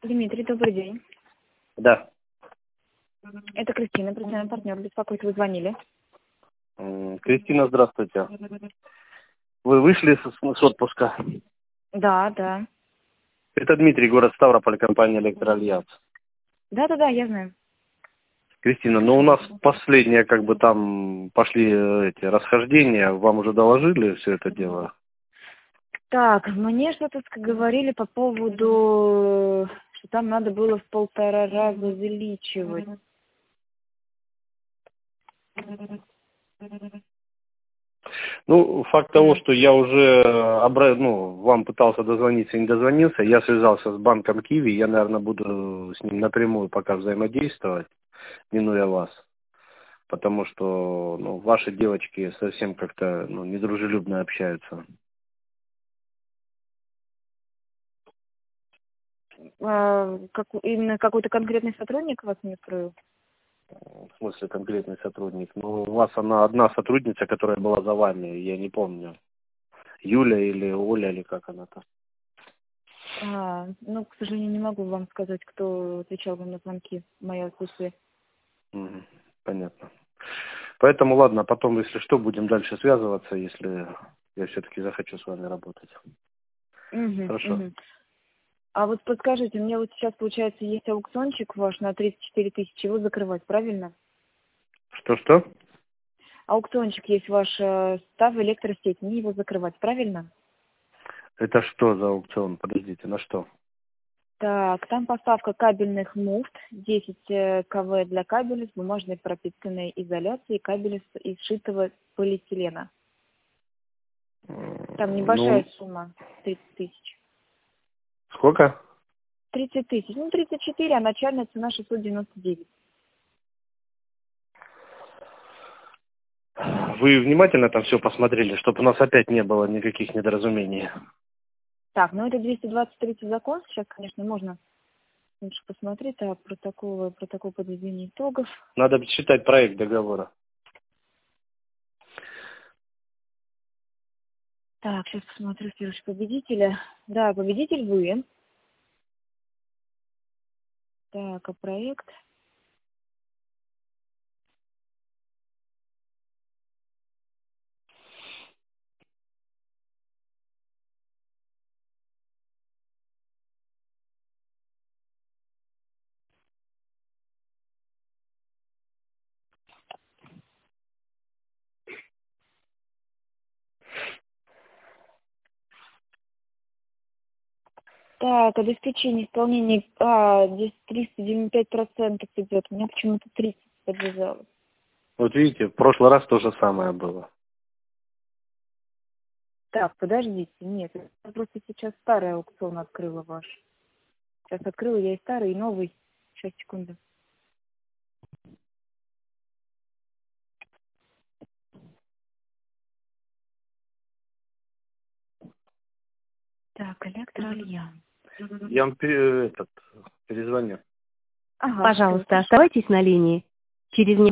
Дмитрий, добрый день. Да. Это Кристина, профессиональный партнер. Беспокоит, вы звонили. Кристина, здравствуйте. Вы вышли с отпуска? Да, да. Это Дмитрий, город Ставрополь, компания «Электроальянс». Да, я знаю. Кристина, у нас последние, там пошли эти расхождения. Вам уже доложили все это дело? Так, мне что-то говорили по поводу, что там надо было в 1,5 раза увеличивать. Факт того, что я уже вам пытался дозвониться и не дозвонился, я связался с банком Киви, я, наверное, буду с ним напрямую пока взаимодействовать, минуя вас. Потому что ваши девочки совсем как-то недружелюбно общаются. Именно какой-то конкретный сотрудник вас не устроил? В смысле конкретный сотрудник? У вас она одна сотрудница, которая была за вами, я не помню. Юля или Оля, или как она-то? К сожалению, не могу вам сказать, кто отвечал вам на звонки в мое отсутствие. Понятно. Поэтому ладно, потом, если что, будем дальше связываться, если я все-таки захочу с вами работать. Хорошо. А вот подскажите, у меня вот сейчас, получается, есть аукциончик ваш на 34 тысячи, его закрывать, правильно? Что-что? Аукциончик есть ваш став электросеть, мне его закрывать, правильно? Это что за аукцион? Подождите, на что? Так, там поставка кабельных муфт, 10 КВ для кабеля с бумажной пропитанной изоляцией, кабеля из сшитого полиэтилена. Там небольшая сумма, 30 тысяч. Сколько? 30 тысяч. 34, а начальная цена 699. Вы внимательно там все посмотрели, чтобы у нас опять не было никаких недоразумений? Так, это 223 закон. Сейчас, конечно, можно лучше посмотреть. Так, протокол подведения итогов. Надо читать проект договора. Так, сейчас посмотрю следующего победителя. Да, победитель вы. Так, а проект? Так, обеспечение исполнения, здесь 395% идет. У меня почему-то 30 подвязалось. Вот видите, в прошлый раз то же самое было. Так, подождите, нет, я просто сейчас старый аукцион открыла ваш. Сейчас открыла я и старый, и новый. Сейчас, секунду. Так, Электроальянс. Я вам перезвоню. Ага. Пожалуйста, оставайтесь на линии. Через